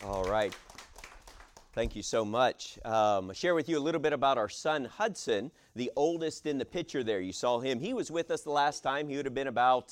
All right. Thank you so much. I'll share with you a little bit about our son Hudson, the oldest in the picture there. You saw him. He was with us the last time. He would have been about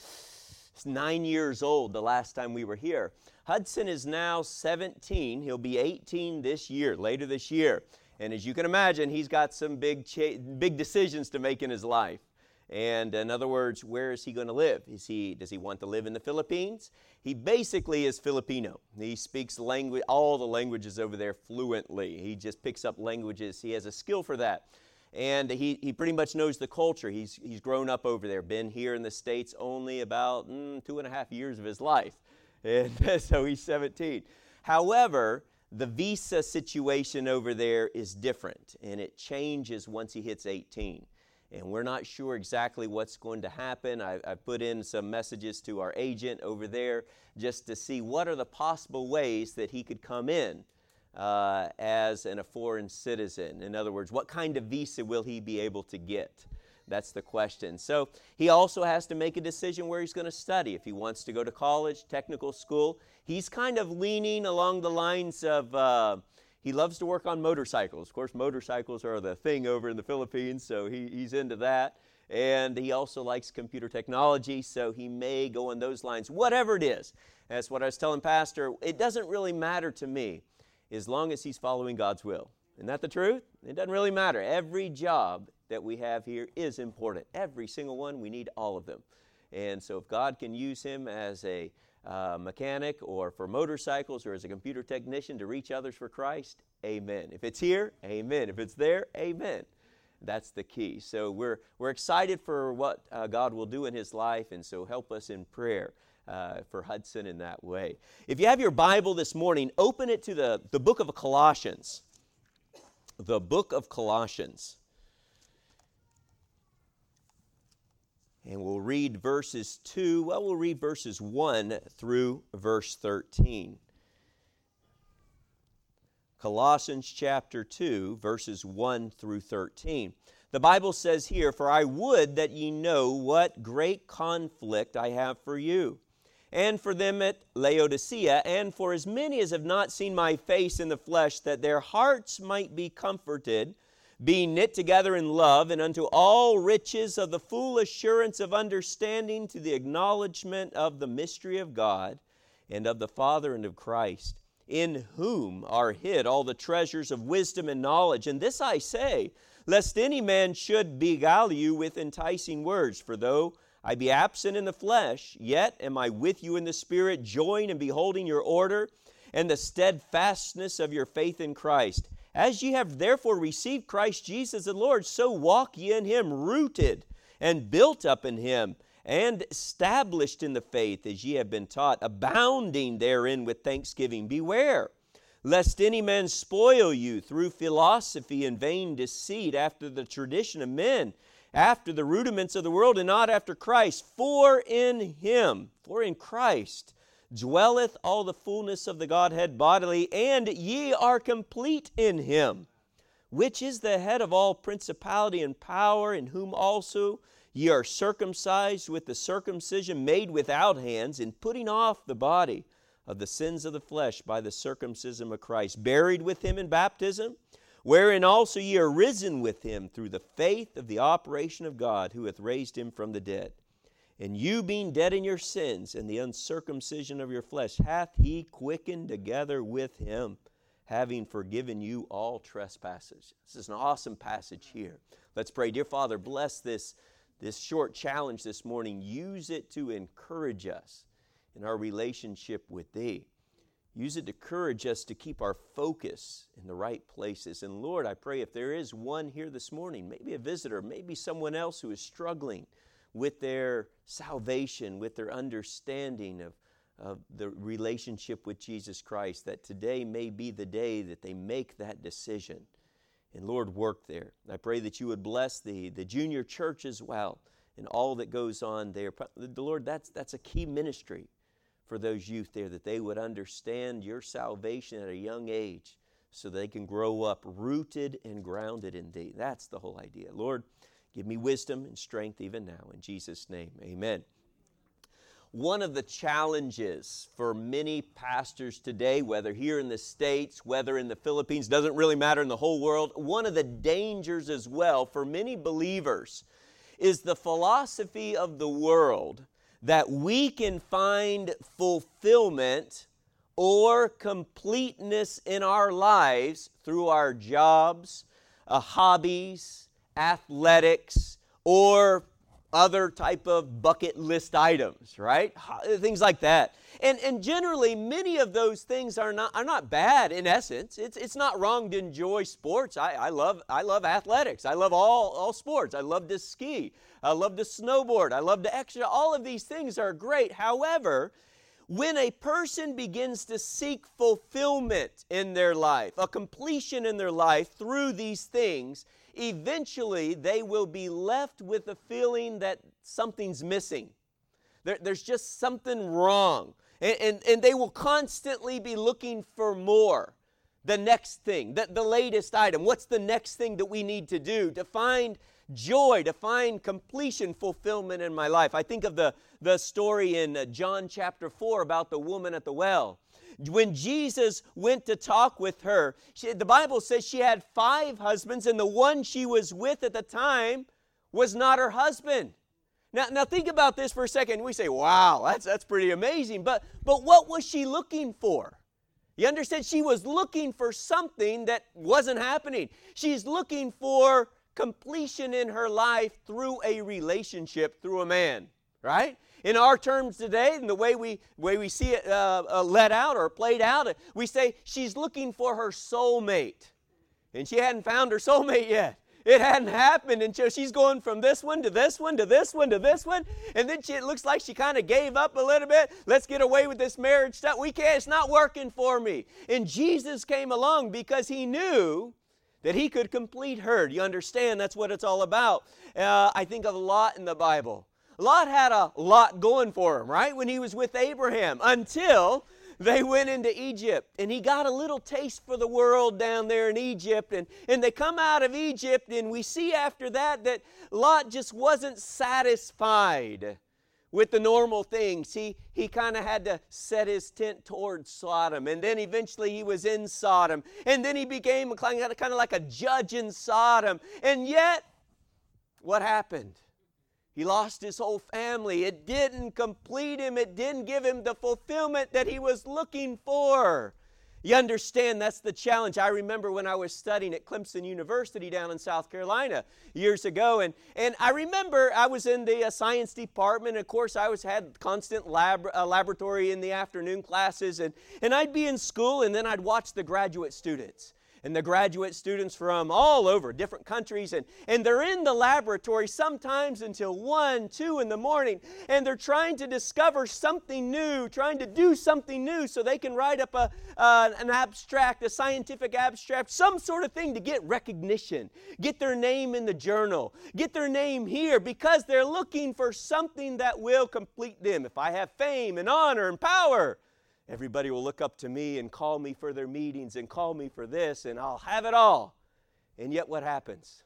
9 years old the last time we were here. Hudson is now 17. He'll be 18 this year, later this year. And as you can imagine, he's got some big decisions to make in his life. And in other words, where is he going to live? Does he want to live in the Philippines? He basically is Filipino. He speaks all the languages over there fluently. He just picks up languages. He has a skill for that. And he pretty much knows the culture. He's grown up over there, been here in the States only about 2.5 years of his life. And so he's 17. However, the visa situation over there is different, and it changes once he hits 18. And we're not sure exactly what's going to happen. I've put in some messages to our agent over there just to see what are the possible ways that he could come in as a foreign citizen. In other words, what kind of visa will he be able to get? That's the question. So he also has to make a decision where he's going to study. If he wants to go to college, technical school, he's kind of leaning along the lines of he loves to work on motorcycles. Of course, motorcycles are the thing over in the Philippines, so he's into that. And he also likes computer technology, so he may go on those lines. Whatever it is, that's what I was telling Pastor, it doesn't really matter to me as long as he's following God's will. Isn't that the truth? It doesn't really matter. Every job that we have here is important. Every single one, we need all of them. And so if God can use him as a mechanic or for motorcycles or as a computer technician to reach others for Christ, amen. If it's here, amen. If it's there, amen. That's the key. So we're excited for what God will do in his life, and so help us in prayer for Hudson in that way. If you have your Bible this morning, open it to the book of Colossians. The book of Colossians. And we'll read verses 1 through verse 13. Colossians chapter 2, verses 1 through 13. The Bible says here, "For I would that ye know what great conflict I have for you, and for them at Laodicea, and for as many as have not seen my face in the flesh, that their hearts might be comforted, being knit together in love, and unto all riches of the full assurance of understanding, to the acknowledgement of the mystery of God, and of the Father and of Christ, in whom are hid all the treasures of wisdom and knowledge. And this I say, lest any man should beguile you with enticing words. For though I be absent in the flesh, yet am I with you in the Spirit, joying and beholding your order, and the steadfastness of your faith in Christ. As ye have therefore received Christ Jesus the Lord, so walk ye in him, rooted and built up in him, and established in the faith as ye have been taught, abounding therein with thanksgiving. Beware, lest any man spoil you through philosophy and vain deceit, after the tradition of men, after the rudiments of the world, and not after Christ. For in Christ, dwelleth all the fullness of the Godhead bodily, and ye are complete in him, which is the head of all principality and power, in whom also ye are circumcised with the circumcision made without hands, in putting off the body of the sins of the flesh by the circumcision of Christ, buried with him in baptism, wherein also ye are risen with him through the faith of the operation of God, who hath raised him from the dead. And you being dead in your sins and the uncircumcision of your flesh, hath he quickened together with him, having forgiven you all trespasses." This is an awesome passage here. Let's pray. Dear Father, bless this short challenge this morning. Use it to encourage us in our relationship with Thee. Use it to encourage us to keep our focus in the right places. And Lord, I pray if there is one here this morning, maybe a visitor, maybe someone else who is struggling with their salvation, with their understanding of the relationship with Jesus Christ, that today may be the day that they make that decision. And Lord, work there. I pray that you would bless the junior church as well and all that goes on there. Lord, that's a key ministry for those youth there, that they would understand your salvation at a young age so they can grow up rooted and grounded in Thee. That's the whole idea. Lord, give me wisdom and strength even now. In Jesus' name, amen. one of the challenges for many pastors today, whether here in the States, whether in the Philippines, doesn't really matter, in the whole world, one of the dangers as well for many believers is the philosophy of the world that we can find fulfillment or completeness in our lives through our jobs, hobbies, athletics, or other type of bucket list items, right? Things like that. And generally, many of those things are not bad in essence. It's not wrong to enjoy sports. I love athletics. I love all sports. I love to ski. I love to snowboard. I love to exercise. All of these things are great. However, when a person begins to seek fulfillment in their life, a completion in their life through these things, eventually they will be left with a feeling that something's missing. There's just something wrong. And they will constantly be looking for more. The next thing, the latest item. What's the next thing that we need to do to find joy, to find completion, fulfillment in my life? I think of the story in John chapter 4 about the woman at the well. When Jesus went to talk with her, the Bible says she had 5 husbands, and the one she was with at the time was not her husband. Now think about this for a second. We say, wow, that's pretty amazing. But what was she looking for? You understand? She was looking for something that wasn't happening. She's looking for completion in her life through a relationship, through a man, right? In our terms today, and the way we see it let out or played out, we say she's looking for her soulmate. And she hadn't found her soulmate yet. It hadn't happened until she's going from this one to this one to this one to this one. And then it looks like she kind of gave up a little bit. Let's get away with this marriage stuff. We can't, it's not working for me. And Jesus came along because He knew that He could complete her. Do you understand? That's what it's all about. I think of Lot in the Bible. Lot had a lot going for him, right? When he was with Abraham, until they went into Egypt, and he got a little taste for the world down there in Egypt, and they come out of Egypt, and we see after that Lot just wasn't satisfied with the normal things. He kind of had to set his tent towards Sodom, and then eventually he was in Sodom, and then he became kind of like a judge in Sodom, and yet, what happened? He lost his whole family. It didn't complete him. It didn't give him the fulfillment that he was looking for. You understand, that's the challenge. I remember when I was studying at Clemson University down in South Carolina years ago, and I remember I was in the science department. Of course, I had constant laboratory in the afternoon classes, and I'd be in school, and then I'd watch the graduate students. And the graduate students from all over, different countries, and they're in the laboratory sometimes until 1, 2 in the morning, and they're trying to discover something new, trying to do something new so they can write up an abstract, a scientific abstract, some sort of thing to get recognition, get their name in the journal, get their name here, because they're looking for something that will complete them. If I have fame and honor and power, everybody will look up to me and call me for their meetings and call me for this, and I'll have it all. And yet what happens?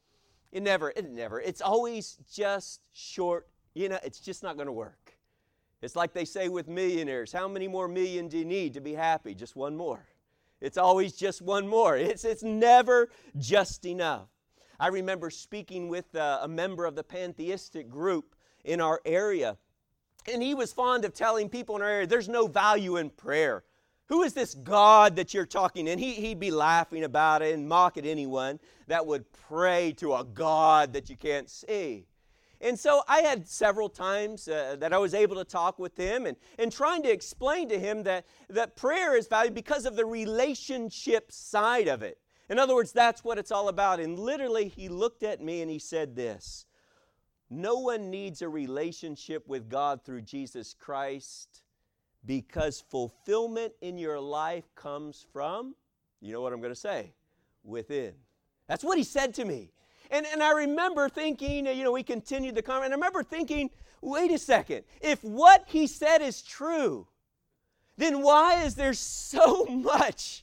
It's always just short. It's just not going to work. It's like they say with millionaires, how many more million do you need to be happy? Just one more. It's always just one more. It's never just enough. I remember speaking with a member of the pantheistic group in our area, and he was fond of telling people in our area, there's no value in prayer. Who is this God that you're talking? And he'd be laughing about it and mock at anyone that would pray to a God that you can't see. And so I had several times that I was able to talk with him and trying to explain to him that prayer is valuable because of the relationship side of it. In other words, that's what it's all about. And literally, he looked at me and he said this: no one needs a relationship with God through Jesus Christ, because fulfillment in your life comes from, you know what I'm going to say, within. That's what he said to me. And I remember thinking, we continued the conversation, and I remember thinking, wait a second, if what he said is true, then why is there so much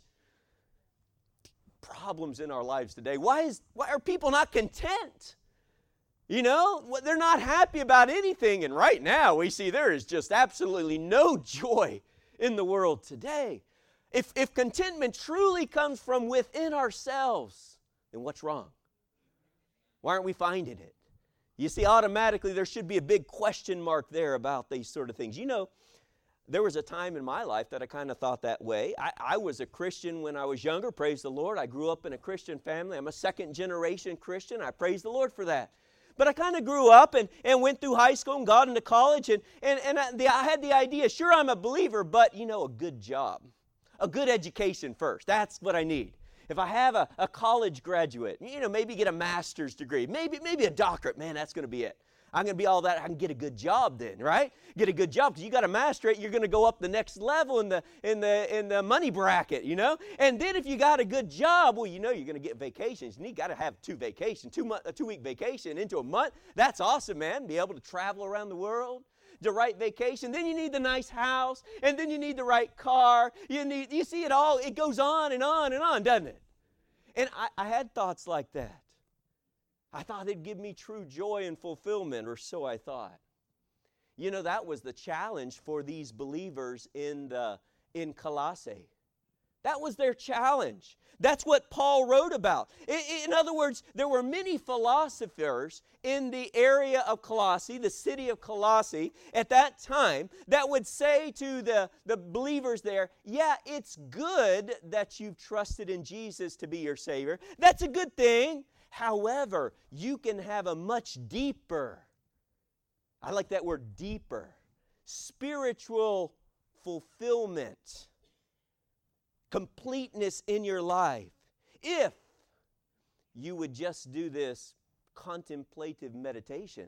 problems in our lives today? Why are people not content? You know, they're not happy about anything. And right now we see there is just absolutely no joy in the world today. If contentment truly comes from within ourselves, then what's wrong? Why aren't we finding it? You see, automatically there should be a big question mark there about these sort of things. You know, there was a time in my life that I kind of thought that way. I was a Christian when I was younger, praise the Lord. I grew up in a Christian family. I'm a second generation Christian. I praise the Lord for that. But I kind of grew up and went through high school and got into college. And I had the idea, sure, I'm a believer, but, you know, a good job. A good education first. That's what I need. If I have a college graduate, you know, maybe get a master's degree, maybe a doctorate, man, that's going to be it. I'm going to be all that. I can get a good job then, right? Get a good job because you got a masterate. You're going to go up the next level in the money bracket, you know. And then if you got a good job, well, you know you're going to get vacations. You got to have 2 vacations, a 2-week vacation into a month. That's awesome, man. Be able to travel around the world. The right vacation, then you need the nice house, and then you need the right car. You see it all. It goes on and on and on, doesn't it? And I had thoughts like that. I thought it'd give me true joy and fulfillment, or so I thought. You know, that was the challenge for these believers in Colossae. That was their challenge. That's what Paul wrote about. In other words, there were many philosophers in the area of Colossae, the city of Colossae, at that time, that would say to the believers there, yeah, it's good that you've trusted in Jesus to be your Savior. That's a good thing. However, you can have a much deeper, I like that word, deeper, spiritual fulfillment, completeness in your life, if you would just do this contemplative meditation.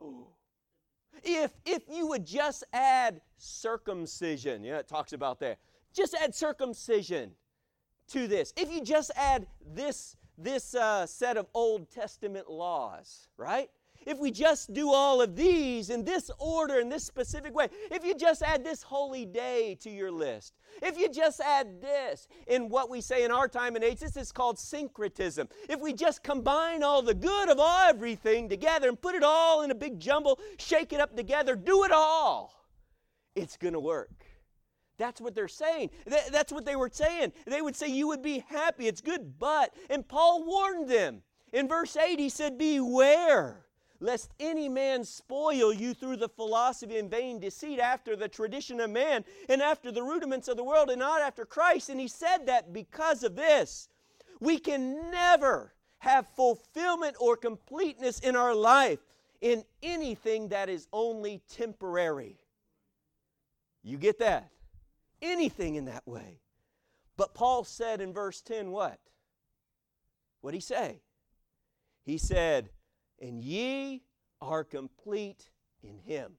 If you would just add circumcision, yeah, it talks about that. Just add circumcision to this. If you just add this set of Old Testament laws, right? If we just do all of these in this order, in this specific way, if you just add this holy day to your list, if you just add this in what we say in our time and age, this is called syncretism. If we just combine all the good of everything together and put it all in a big jumble, shake it up together, do it all, it's going to work. That's what they're saying. That's what they were saying. They would say you would be happy. It's good, but, and Paul warned them. In verse 8, he said, beware, lest any man spoil you through the philosophy and vain deceit after the tradition of man and after the rudiments of the world and not after Christ. And he said that because of this, we can never have fulfillment or completeness in our life in anything that is only temporary. You get that? Anything in that way. But Paul said in verse 10 what? What'd he say? He said, and ye are complete in Him.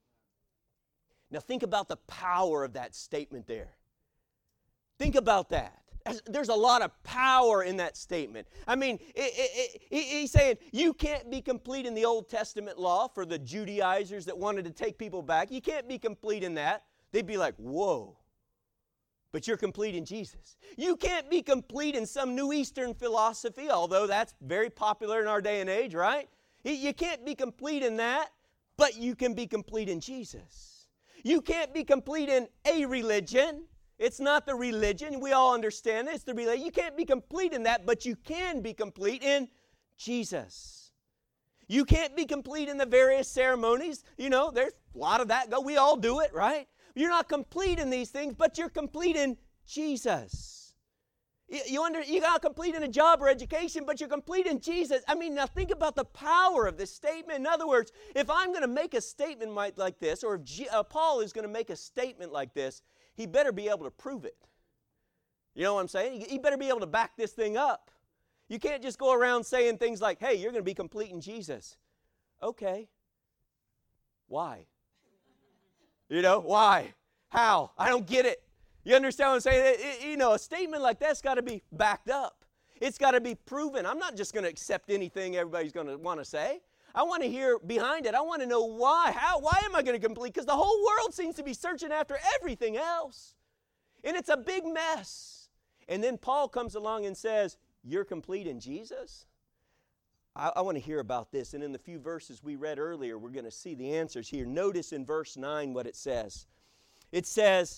Now think about the power of that statement there. Think about that. There's a lot of power in that statement. I mean, he's saying you can't be complete in the Old Testament law for the Judaizers that wanted to take people back. You can't be complete in that. They'd be like, whoa. But you're complete in Jesus. You can't be complete in some New Eastern philosophy, although that's very popular in our day and age, right? You can't be complete in that, but you can be complete in Jesus. You can't be complete in a religion. It's not the religion. We all understand it. It's the religion. You can't be complete in that, but you can be complete in Jesus. You can't be complete in the various ceremonies. You know, there's a lot of that. We all do it, right? You're not complete in these things, but you're complete in Jesus. You're not complete in a job or education, but you're complete in Jesus. I mean, now think about the power of this statement. In other words, if I'm going to make a statement like this, or if Paul is going to make a statement like this, he better be able to prove it. You know what I'm saying? He better be able to back this thing up. You can't just go around saying things like, hey, you're going to be complete in Jesus. Okay. Why? You know, why? How? I don't get it. You understand what I'm saying? A statement like that's got to be backed up. It's got to be proven. I'm not just going to accept anything everybody's going to want to say. I want to hear behind it. I want to know why. How? Why am I going to complete? Because the whole world seems to be searching after everything else. And it's a big mess. And then Paul comes along and says, you're complete in Jesus? I want to hear about this. And in the few verses we read earlier, we're going to see the answers here. Notice in verse 9 what it says. It says,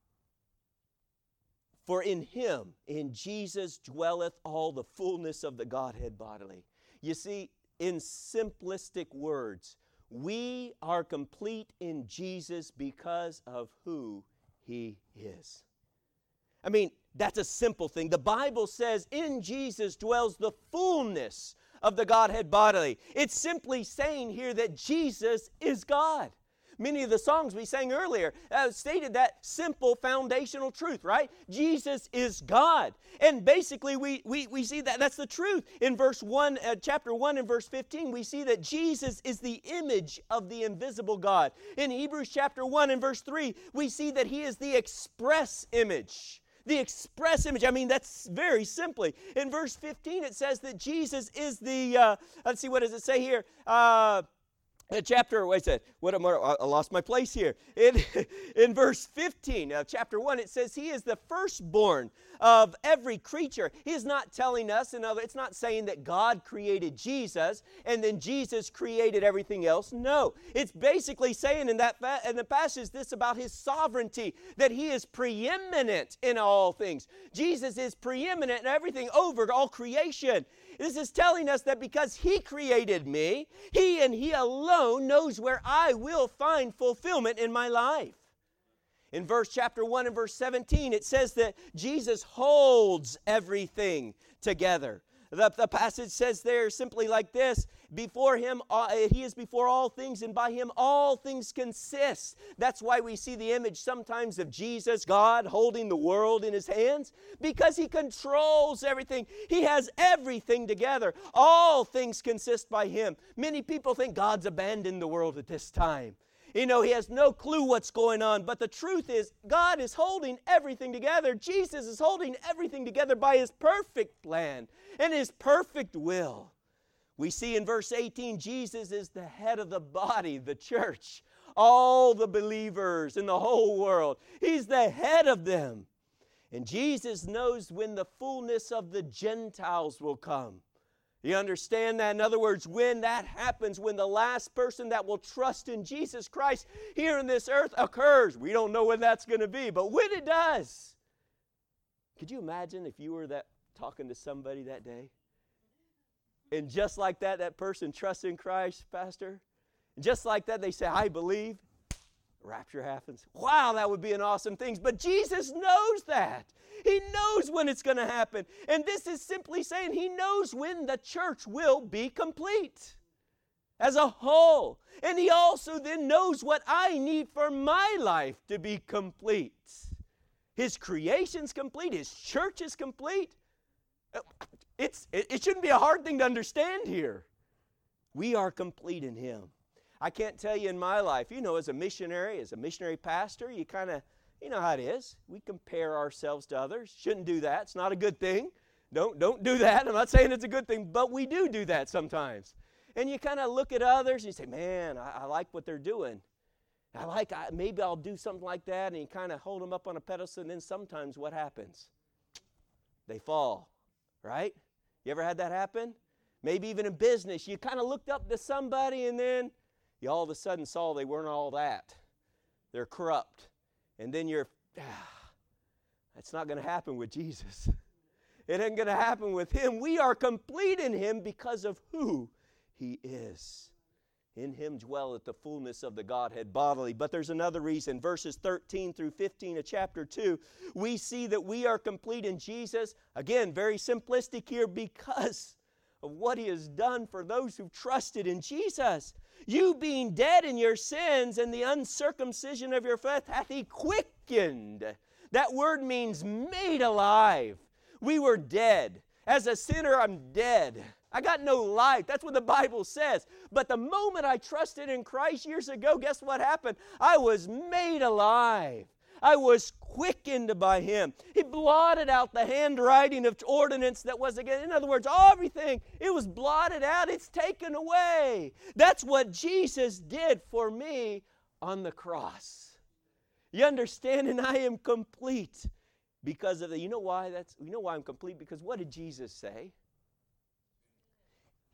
"For in Him, in Jesus, dwelleth all the fullness of the Godhead bodily." You see, in simplistic words, we are complete in Jesus because of who He is. I mean, that's a simple thing. The Bible says in Jesus dwells the fullness of the Godhead bodily. It's simply saying here that Jesus is God. Many of the songs we sang earlier stated that simple foundational truth, right? Jesus is God. And basically we see that that's the truth. In verse 1, chapter 1 and verse 15, we see that Jesus is the image of the invisible God. In Hebrews chapter 1 and verse 3, we see that He is the express image. The express image. I mean, that's very simply. In verse 15, it says that Jesus is the, let's see, what does it say here? Chapter, wait a second, I lost my place here. In verse 15 of chapter 1, it says He is the firstborn of every creature. He is not telling us, it's not saying that God created Jesus and then Jesus created everything else. No, it's basically saying in the passage this about His sovereignty, that He is preeminent in all things. Jesus is preeminent in everything over all creation. This is telling us that because He created me, He and He alone knows where I will find fulfillment in my life. In chapter 1 and verse 17, it says that Jesus holds everything together. The passage says there simply like this: before Him, He is before all things, and by Him all things consist. That's why we see the image sometimes of Jesus, God, holding the world in His hands, because He controls everything. He has everything together. All things consist by Him. Many people think God's abandoned the world at this time. He has no clue what's going on. But the truth is, God is holding everything together. Jesus is holding everything together by His perfect plan and His perfect will. We see in verse 18, Jesus is the head of the body, the church. All the believers in the whole world. He's the head of them. And Jesus knows when the fullness of the Gentiles will come. You understand that? In other words, when that happens, when the last person that will trust in Jesus Christ here on this earth occurs, we don't know when that's going to be, but when it does, could you imagine if you were talking to somebody that day? And just like that person trusts in Christ, Pastor, and just like that, they say, "I believe." Rapture happens. Wow, that would be an awesome thing. But Jesus knows that. He knows when it's going to happen. And this is simply saying He knows when the church will be complete as a whole. And He also then knows what I need for my life to be complete. His creation's complete. His church is complete. It shouldn't be a hard thing to understand here. We are complete in Him. I can't tell you in my life, as a missionary pastor, you kind of, how it is. We compare ourselves to others. Shouldn't do that. It's not a good thing. Don't do that. I'm not saying it's a good thing, but we do that sometimes. And you kind of look at others and you say, "Man, I like what they're doing. Maybe I'll do something like that." And you kind of hold them up on a pedestal, and then sometimes what happens? They fall, right? You ever had that happen? Maybe even in business, you kind of looked up to somebody and then you all of a sudden saw they weren't all that. They're corrupt. And then that's not going to happen with Jesus. It ain't going to happen with Him. We are complete in Him because of who He is. In Him dwelleth the fullness of the Godhead bodily. But there's another reason. Verses 13 through 15 of chapter 2, we see that we are complete in Jesus. Again, very simplistic here, because of what He has done for those who've trusted in Jesus. You being dead in your sins and the uncircumcision of your flesh hath He quickened. That word means made alive. We were dead. As a sinner, I'm dead. I got no life. That's what the Bible says. But the moment I trusted in Christ years ago, guess what happened? I was made alive. I was quickened by Him. He blotted out the handwriting of ordinance that was against. In other words, everything, it was blotted out. It's taken away. That's what Jesus did for me on the cross. You understand? And I am complete because of that. You know why I'm complete? Because what did Jesus say?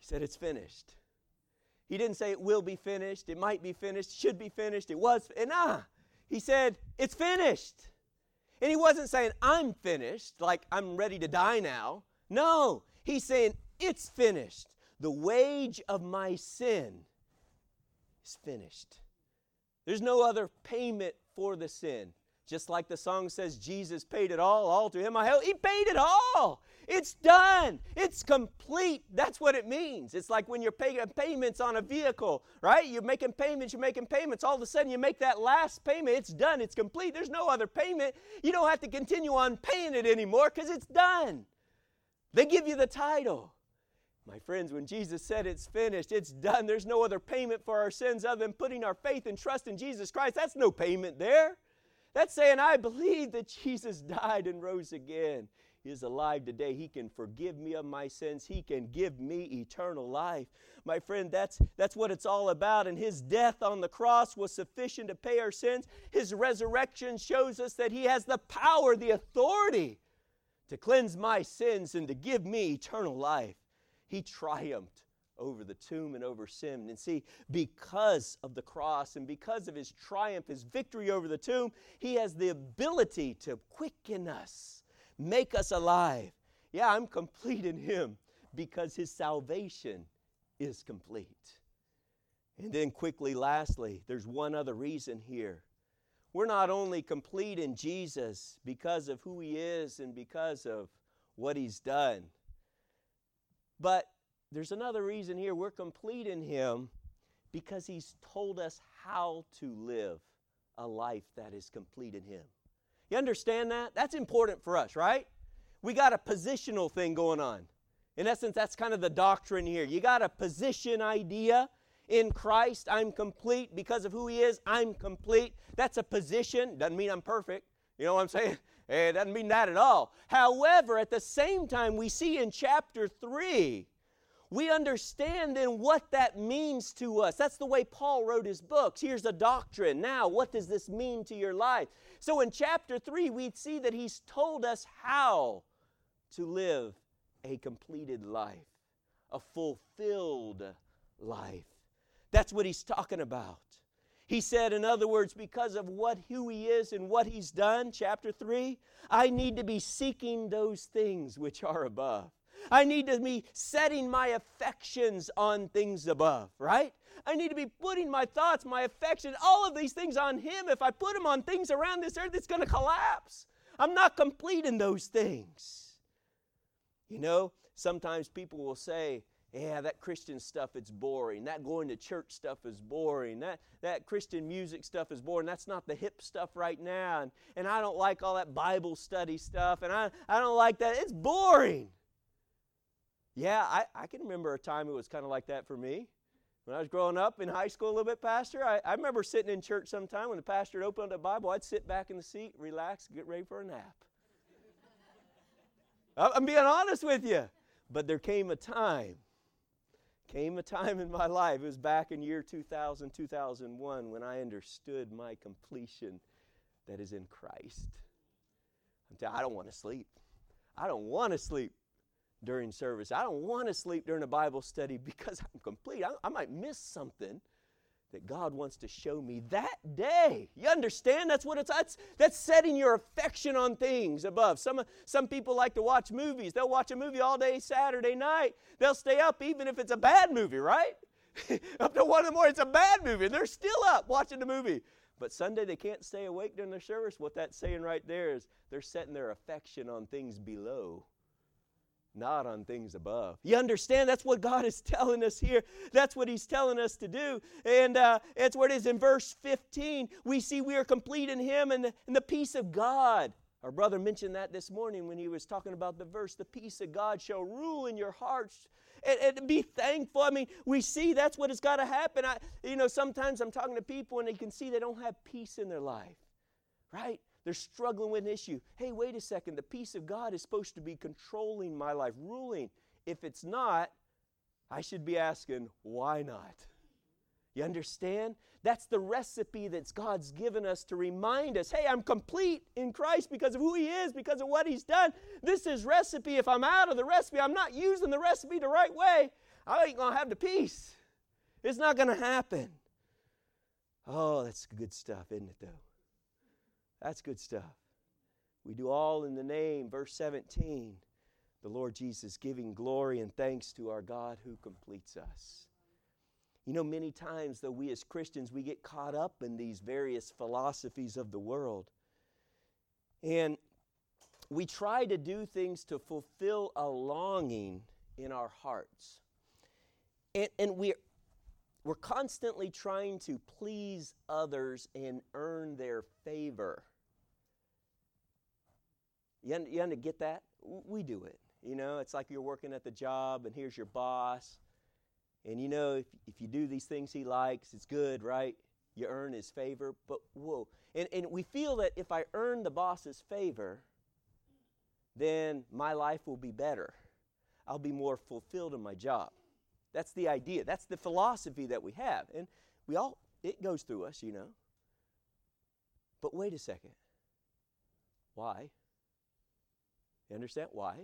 He said, it's finished. He didn't say it will be finished, it might be finished, should be finished, it was. He said, it's finished. And he wasn't saying, I'm finished, like I'm ready to die now. No, he's saying, it's finished. The wage of my sin is finished. There's no other payment for the sin. Just like the song says, Jesus paid it all to him I owe. He paid it all. It's done. It's complete. That's what it means. It's like when you're paying payments on a vehicle, right? You're making payments. All of a sudden you make that last payment. It's done. It's complete. There's no other payment. You don't have to continue on paying it anymore because it's done. They give you the title. My friends, when Jesus said it's finished, it's done, there's no other payment for our sins other than putting our faith and trust in Jesus Christ. That's no payment there. That's saying, I believe that Jesus died and rose again. He is alive today. He can forgive me of my sins. He can give me eternal life. My friend, that's what it's all about. And His death on the cross was sufficient to pay our sins. His resurrection shows us that He has the power, the authority to cleanse my sins and to give me eternal life. He triumphed over the tomb and over sin. And see, because of the cross and because of His triumph, His victory over the tomb, He has the ability to quicken us, make us alive. Yeah, I'm complete in Him because His salvation is complete. And then quickly, lastly, there's one other reason here. We're not only complete in Jesus because of who He is and because of what He's done, but there's another reason here. We're complete in Him because He's told us how to live a life that is complete in Him. You understand that? That's important for us, right? We got a positional thing going on. In essence, that's kind of the doctrine here. You got a position idea in Christ. I'm complete because of who He is. I'm complete. That's a position. Doesn't mean I'm perfect. You know what I'm saying? It doesn't mean that at all. However, at the same time, we see in chapter 3, we understand then what that means to us. That's the way Paul wrote his books. Here's a doctrine. Now, what does this mean to your life? So in chapter 3, we see that he's told us how to live a completed life, a fulfilled life. That's what he's talking about. He said, in other words, because of who he is and what he's done, chapter 3, I need to be seeking those things which are above. I need to be setting my affections on things above, right? I need to be putting my thoughts, my affections, all of these things on Him. If I put them on things around this earth, it's going to collapse. I'm not complete in those things. You know, sometimes people will say, yeah, that Christian stuff, it's boring. That going to church stuff is boring. That Christian music stuff is boring. That's not the hip stuff right now. And I don't like all that Bible study stuff. And I don't like that. It's boring. Yeah, I can remember a time it was kind of like that for me. When I was growing up in high school a little bit, Pastor, I remember sitting in church sometime when the pastor would open up the Bible, I'd sit back in the seat, relax, get ready for a nap. I'm being honest with you. But there came a time in my life, it was back in year 2000, 2001, when I understood my completion that is in Christ. I don't want to sleep. I don't want to sleep during service. I don't want to sleep during a Bible study because I'm complete. I might miss something that God wants to show me that day. You understand? That's setting your affection on things above. Some people like to watch movies. They'll watch a movie all day Saturday night. They'll stay up even if it's a bad movie, right? Up to 1 in the morning, it's a bad movie. They're still up watching the movie. But Sunday they can't stay awake during their service. What that's saying right there is they're setting their affection on things below, not on things above. You understand? That's what God is telling us here. That's what He's telling us to do. And it's what it is in verse 15. We see we are complete in Him and the peace of God. Our brother mentioned that this morning when he was talking about the verse, the peace of God shall rule in your hearts. And be thankful. I mean, we see that's what has got to happen. Sometimes I'm talking to people and they can see they don't have peace in their life, right? They're struggling with an issue. Hey, wait a second. The peace of God is supposed to be controlling my life, ruling. If it's not, I should be asking, why not? You understand? That's the recipe that God's given us to remind us, hey, I'm complete in Christ because of who He is, because of what He's done. This is recipe. If I'm out of the recipe, I'm not using the recipe the right way, I ain't going to have the peace. It's not going to happen. Oh, that's good stuff, isn't it, though? That's good stuff. We do all in the name, verse 17, the Lord Jesus giving glory and thanks to our God who completes us. You know, many times, though, we as Christians, we get caught up in these various philosophies of the world. And we try to do things to fulfill a longing in our hearts. And we're constantly trying to please others and earn their favor. You get that? We do it. You know, it's like you're working at the job and here's your boss. And you know, if you do these things he likes, it's good, right? You earn his favor. But whoa. And we feel that if I earn the boss's favor, then my life will be better. I'll be more fulfilled in my job. That's the idea. That's the philosophy that we have. And it goes through us, you know. But wait a second. Why? You understand why?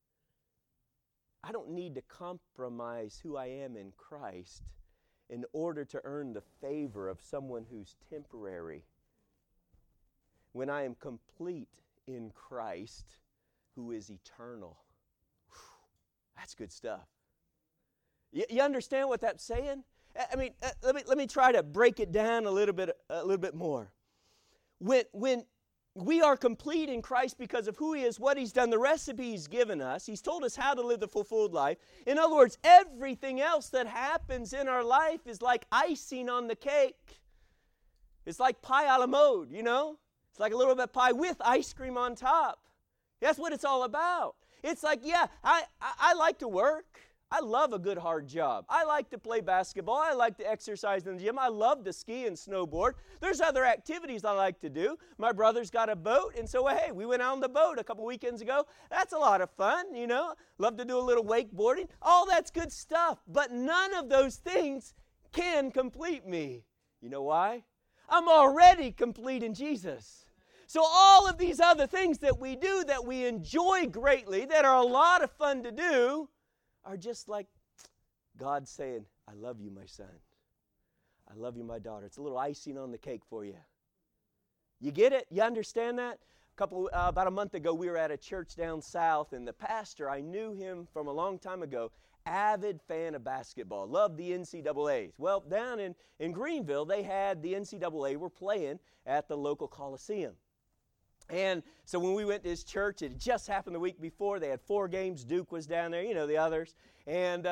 I don't need to compromise who I am in Christ in order to earn the favor of someone who's temporary. When I am complete in Christ, who is eternal. That's good stuff. You understand what that's saying? I mean, let me try to break it down a little bit more. When we are complete in Christ because of who He is, what He's done, the recipe He's given us. He's told us how to live the fulfilled life. In other words, everything else that happens in our life is like icing on the cake. It's like pie a la mode, you know? It's like a little bit of pie with ice cream on top. That's what it's all about. It's like, yeah, I like to work. I love a good hard job. I like to play basketball. I like to exercise in the gym. I love to ski and snowboard. There's other activities I like to do. My brother's got a boat, and so, hey, we went out on the boat a couple weekends ago. That's a lot of fun, you know. Love to do a little wakeboarding. All that's good stuff, but none of those things can complete me. You know why? I'm already complete in Jesus. So all of these other things that we do that we enjoy greatly, that are a lot of fun to do, are just like God saying, I love you, my son. I love you, my daughter. It's a little icing on the cake for you. You get it? You understand that? About a month ago, we were at a church down south, and the pastor, I knew him from a long time ago, avid fan of basketball, loved the NCAAs. Well, down in Greenville, they had the NCAA were playing at the local Coliseum. And so when we went to his church, it just happened the week before. They had 4 games. Duke was down there, you know, the others. And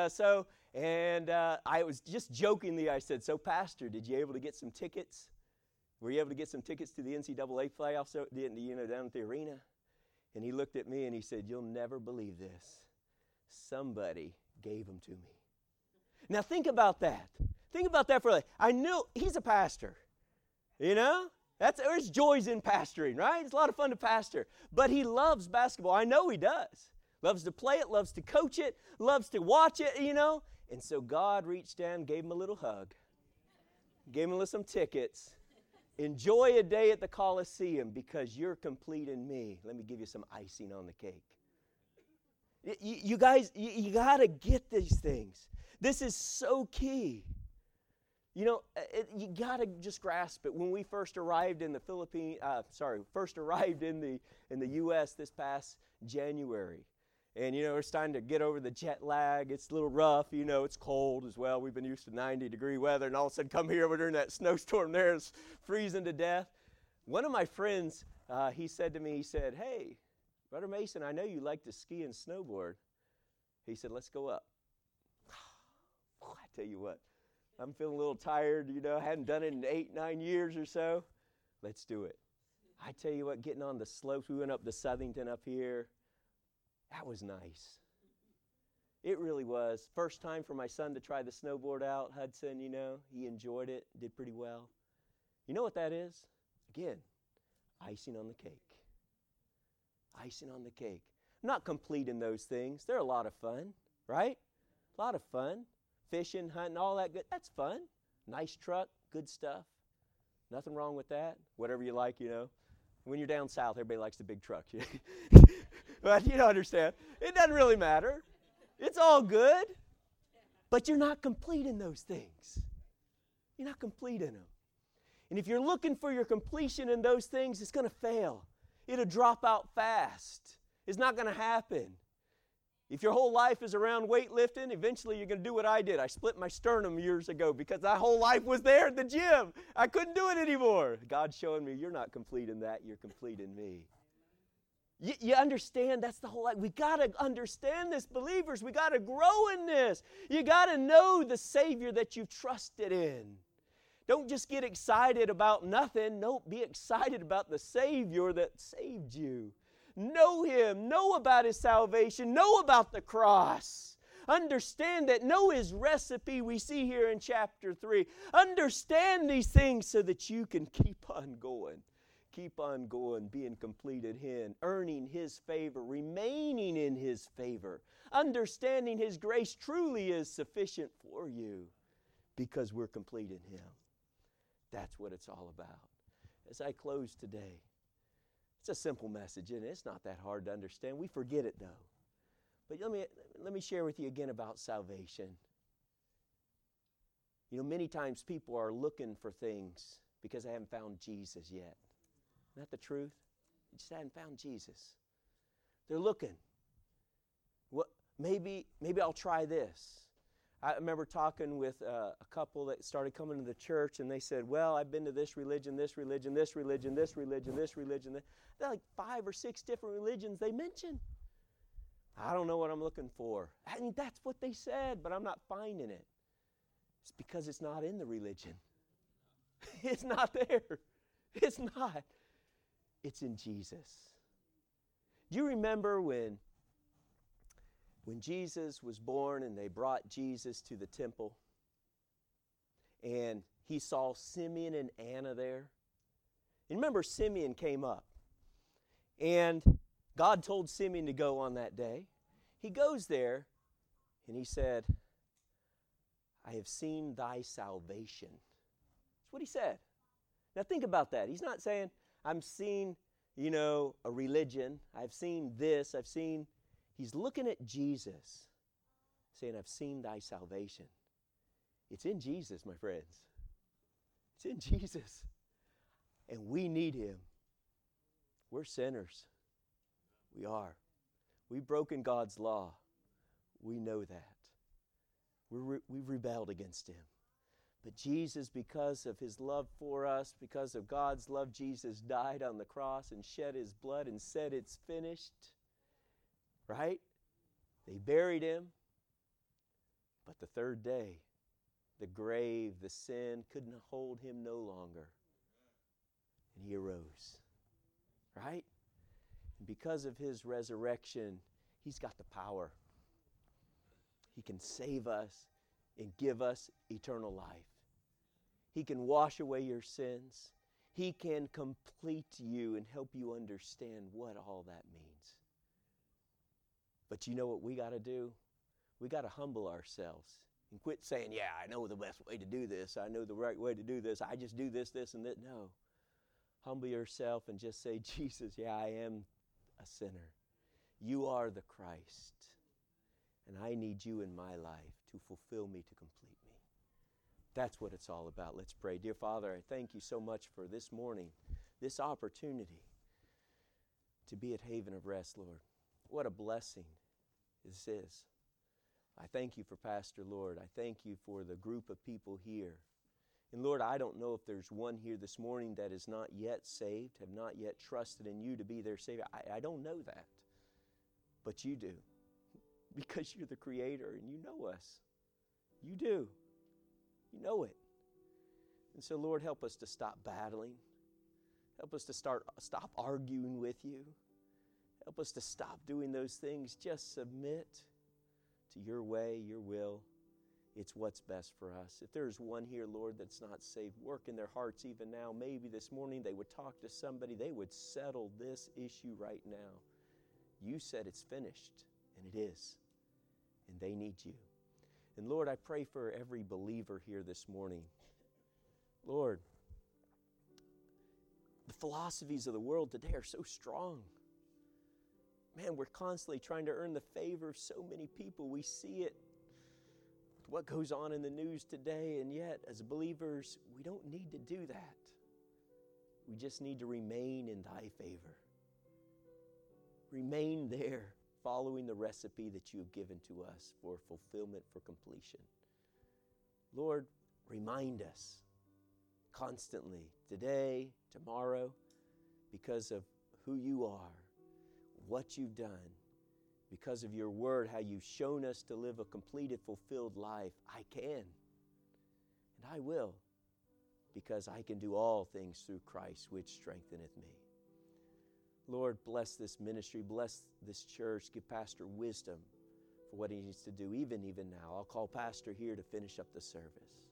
I was just jokingly, I said, so Pastor, did you able to get some tickets? Were you able to get some tickets to the NCAA playoffs, you know, down at the arena? And he looked at me and he said, you'll never believe this. Somebody gave them to me. Now think about that. Think about that for a minute. I knew he's a pastor, you know? There's joys in pastoring, right? It's a lot of fun to pastor. But he loves basketball. I know he does. Loves to play it, loves to coach it, loves to watch it, you know. And so God reached down, gave him a little hug, gave him some tickets. Enjoy a day at the Coliseum because you're complete in me. Let me give you some icing on the cake. You guys, you got to get these things. This is so key. You know, you got to just grasp it. When we first arrived in the in the U.S. this past January, and you know, it's time to get over the jet lag. It's a little rough, you know. It's cold as well. We've been used to 90-degree weather, and all of a sudden, come here during that snowstorm there, it's freezing to death. One of my friends, he said to me, he said, "Hey, Brother Mason, I know you like to ski and snowboard." He said, "Let's go up." I tell you what. I'm feeling a little tired, you know, I hadn't done it in 8-9 years or so. Let's do it. I tell you what, getting on the slopes, we went up to Southington up here. That was nice. It really was. First time for my son to try the snowboard out, Hudson, you know, he enjoyed it, did pretty well. You know what that is? Again, icing on the cake. Icing on the cake. I'm not complete in those things. They're a lot of fun, right? A lot of fun. Fishing, hunting, all that good. That's fun. Nice truck, good stuff. Nothing wrong with that. Whatever you like, you know. When you're down south, everybody likes the big trucks. But you don't understand. It doesn't really matter. It's all good. But you're not complete in those things. You're not complete in them. And if you're looking for your completion in those things, it's going to fail. It'll drop out fast. It's not going to happen. If your whole life is around weightlifting, eventually you're going to do what I did. I split my sternum years ago because my whole life was there at the gym. I couldn't do it anymore. God's showing me, you're not complete in that, you're complete in me. You understand? That's the whole life. We got to understand this, believers. We got to grow in this. You got to know the Savior that you've trusted in. Don't just get excited about nothing. No, be excited about the Savior that saved you. Know Him. Know about His salvation. Know about the cross. Understand that. Know His recipe we see here in chapter 3. Understand these things so that you can keep on going. Keep on going, being complete in Him, earning His favor, remaining in His favor. Understanding His grace truly is sufficient for you because we're complete in Him. That's what it's all about. As I close today, it's a simple message, and it's not that hard to understand. We forget it, though. But let me share with you again about salvation. You know, many times people are looking for things because they haven't found Jesus yet. Isn't that the truth? They just hadn't found Jesus. They're looking. Maybe I'll try this. I remember talking with a couple that started coming to the church, and they said, well, I've been to this religion, this religion, this religion, this religion, this religion. They're like 5 or 6 different religions they mentioned. I don't know what I'm looking for. I mean, that's what they said, but I'm not finding it. It's because it's not in the religion. It's not there. It's not. It's in Jesus. Do you remember when Jesus was born and they brought Jesus to the temple and he saw Simeon and Anna there? And remember, Simeon came up and God told Simeon to go on that day. He goes there and he said, I have seen thy salvation. That's what he said. Now think about that. He's not saying, I'm seeing, a religion. I've seen this. He's looking at Jesus, saying, I've seen thy salvation. It's in Jesus, my friends. It's in Jesus. And we need Him. We're sinners. We are. We've broken God's law. We know that. We've rebelled against Him. But Jesus, because of His love for us, because of God's love, Jesus died on the cross and shed His blood and said it's finished. Right? They buried Him. But the third day, the grave, the sin couldn't hold Him no longer. And He arose. Right? And because of His resurrection, He's got the power. He can save us and give us eternal life. He can wash away your sins. He can complete you and help you understand what all that means. But you know what we got to do? We got to humble ourselves and quit saying, yeah, I know the best way to do this. I know the right way to do this. I just do this, this, and that. No. Humble yourself and just say, Jesus, yeah, I am a sinner. You are the Christ. And I need you in my life to fulfill me, to complete me. That's what it's all about. Let's pray. Dear Father, I thank you so much for this morning, this opportunity to be at Haven of Rest, Lord. What a blessing this is. I thank you for Pastor Lord. I thank you for the group of people here. And Lord, I don't know if there's one here this morning that is not yet saved, have not yet trusted in you to be their Savior. I don't know that. But you do. Because you're the Creator and you know us. You do. You know it. And so, Lord, help us to stop battling. Help us to stop arguing with you. Help us to stop doing those things. Just submit to your way, your will. It's what's best for us. If there's one here, Lord, that's not saved, work in their hearts even now. Maybe this morning they would talk to somebody. They would settle this issue right now. You said it's finished, and it is. And they need you. And Lord, I pray for every believer here this morning. Lord, the philosophies of the world today are so strong. Man, we're constantly trying to earn the favor of so many people. We see it what goes on in the news today, and yet, as believers, we don't need to do that. We just need to remain in thy favor. Remain there, following the recipe that you have given to us for fulfillment, for completion. Lord, remind us constantly, today, tomorrow, because of who you are, what you've done, because of your word, how you've shown us to live a completed, fulfilled life. I can, and I will, because I can do all things through Christ, which strengtheneth me. Lord, bless this ministry, bless this church, give Pastor wisdom for what he needs to do, even now. I'll call Pastor here to finish up the service.